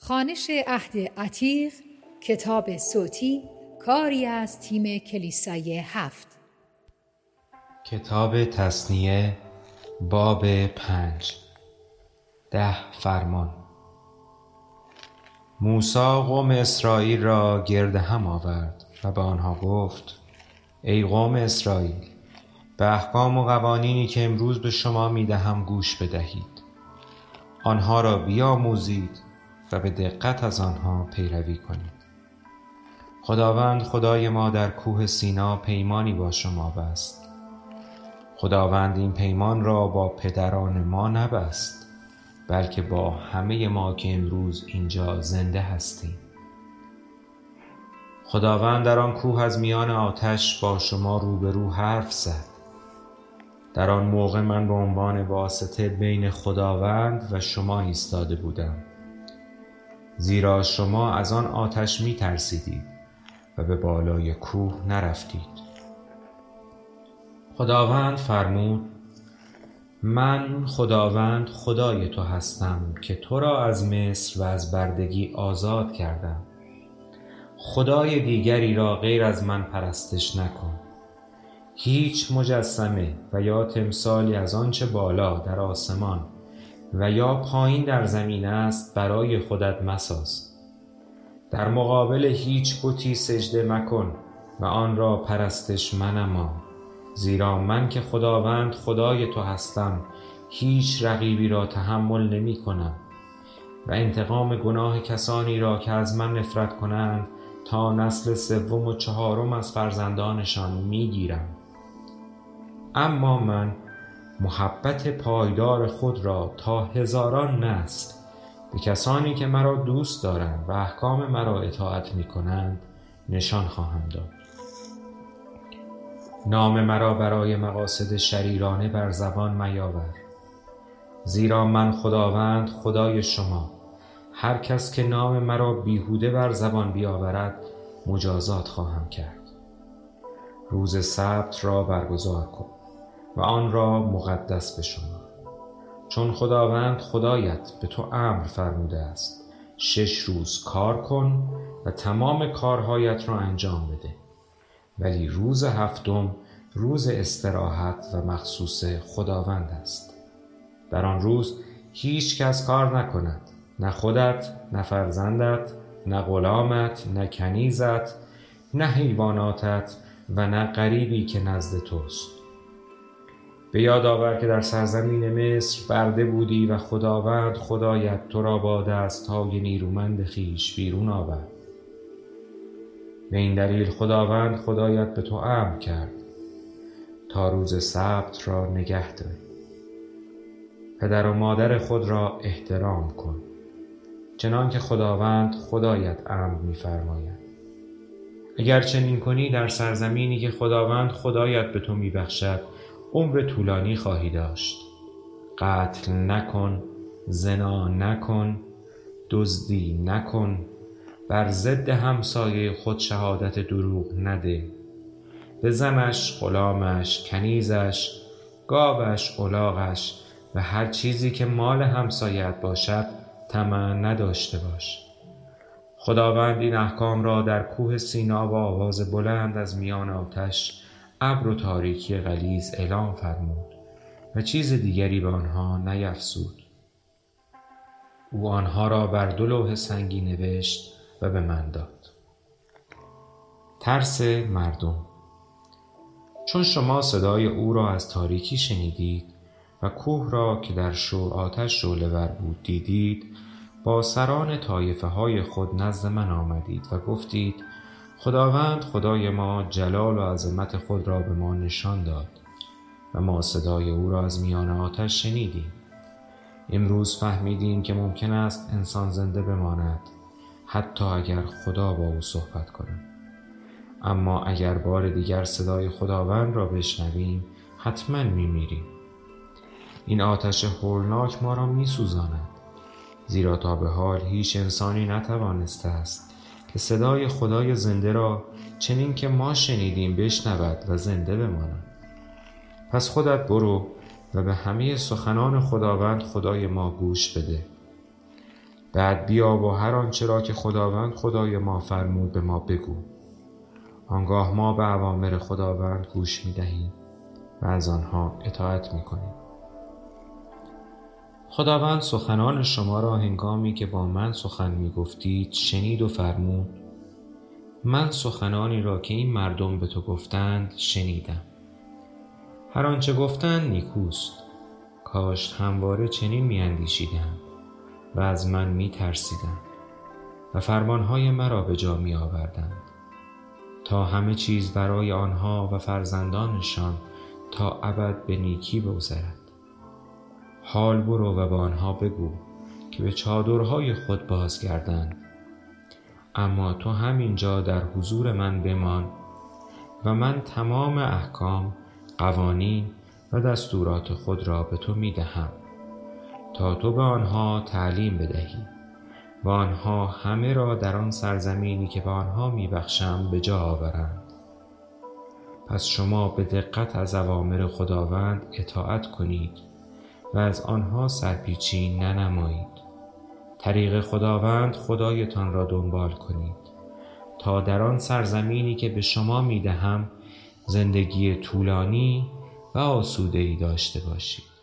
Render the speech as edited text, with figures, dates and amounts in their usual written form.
خوانش عهد عتیق، کتاب صوتی، کاری از تیم کلیسای 7. کتاب تثنیه باب 5. 10 فرمان. موسی قوم اسرائیل را گرد هم آورد و به آنها گفت: ای قوم اسرائیل، به احکام و قوانینی که امروز به شما میدهم گوش بدهید. آنها را بیاموزید و به دقت از آنها پیروی کنید. خداوند خدای ما در کوه سینا پیمانی با شما بست. خداوند این پیمان را با پدران ما نبست، بلکه با همه ما که امروز اینجا زنده هستیم. خداوند در آن کوه از میان آتش با شما روبرو حرف زد. در آن موقع من به عنوان واسطه بین خداوند و شما ایستاده بودم، زیرا شما از آن آتش می ترسیدید و به بالای کوه نرفتید. خداوند فرمود: من خداوند خدای تو هستم که تو را از مصر و از بردگی آزاد کردم. خدای دیگری را غیر از من پرستش نکن. هیچ مجسمه و یا تمثالی از آنچه بالا در آسمان و یا پایین در زمین است برای خودت مساز. در مقابل هیچ بتی سجده مکن و آن را پرستش منما، زیرا من که خداوند خدای تو هستم هیچ رقیبی را تحمل نمی کنم و انتقام گناه کسانی را که از من نفرت کنند تا نسل 3 و 4 از فرزندانشان می گیرم. اما من محبت پایدار خود را تا 1000 نسل به کسانی که مرا دوست دارند و احکام مرا اطاعت می کنند نشان خواهم داد. نام مرا برای مقاصد شریرانه بر زبان میاور، زیرا من خداوند خدای شما هر کس که نام مرا بیهوده بر زبان بیاورد مجازات خواهم کرد. روز سبت را برگزار کن و آن را مقدس بشمار، چون خداوند خدایت به تو امر فرموده است 6 روز کار کن و تمام کارهایت را انجام بده، ولی روز 7 روز استراحت و مخصوص خداوند است. در آن روز هیچ کس کار نکند، نه خودت، نه فرزندت، نه غلامت، نه کنیزت، نه حیواناتت و نه غریبی که نزد توست. به یاد آور که در سرزمین مصر برده بودی و خداوند خدایت تو را با دست‌های نیرومند خویش بیرون آورد. به این دلیل خداوند خدایت به تو امر کرد تا روز سبت را نگه داری. پدر و مادر خود را احترام کن، چنان که خداوند خدایت امر می‌فرماید. اگر چنین کنی در سرزمینی که خداوند خدایت به تو می‌بخشد عمر طولانی خواهی داشت. قتل نکن، زنا نکن، دزدی نکن، بر ضد همسایه خود شهادت دروغ نده، به زنش، غلامش، کنیزش، گاوش، الاغش و هر چیزی که مال همسایت باشد طمع نداشته باش. خداوند این احکام را در کوه سینا با آواز بلند از میان آتش، ابر و تاریکی غلیظ اعلام فرمود و چیز دیگری به آنها نیفزود. او آنها را بر 2 لوح سنگی نوشت و به من داد. ترس مردم. چون شما صدای او را از تاریکی شنیدید و کوه را که در آتش شعله‌ور بود دیدید، با سران طایفه های خود نزد من آمدید و گفتید: خداوند خدای ما جلال و عظمت خود را به ما نشان داد و ما صدای او را از میان آتش شنیدیم. امروز فهمیدیم که ممکن است انسان زنده بماند حتی اگر خدا با او صحبت کند. اما اگر بار دیگر صدای خداوند را بشنویم حتما میمیریم. این آتش هولناک ما را میسوزاند، زیرا تا به حال هیچ انسانی نتوانسته است که صدای خدای زنده را چنین که ما شنیدیم بشنود و زنده بماند. پس خودت برو و به همه سخنان خداوند خدای ما گوش بده. بعد بیا و هر آنچه را که خداوند خدای ما فرمود به ما بگو. آنگاه ما به اوامر خداوند گوش می‌دهیم و از آنها اطاعت می‌کنیم. خداوند سخنان شما را هنگامی که با من سخن می‌گفتید شنید و فرمود: من سخنانی را که این مردم به تو گفتند شنیدم. هر آنچه گفتند نیکوست. کاش همواره چنین می‌اندیشیدند و از من می‌ترسیدند و فرمانهای مرا به جا می‌آوردند، تا همه چیز برای آنها و فرزندانشان تا ابد به نیکی بگذرد. حال برو و به آنها بگو که به چادرهای خود بازگردند، اما تو همینجا در حضور من بمان و من تمام احکام، قوانین و دستورات خود را به تو میدهم تا تو به آنها تعلیم بدهی و آنها همه را در آن سرزمینی که به آنها میبخشم به جا آورند. پس شما به دقت از اوامر خداوند اطاعت کنید و از آنها سرپیچی ننمایید. طریق خداوند خدایتان را دنبال کنید تا در آن سرزمینی که به شما میدهم زندگی طولانی و آسوده‌ای داشته باشید.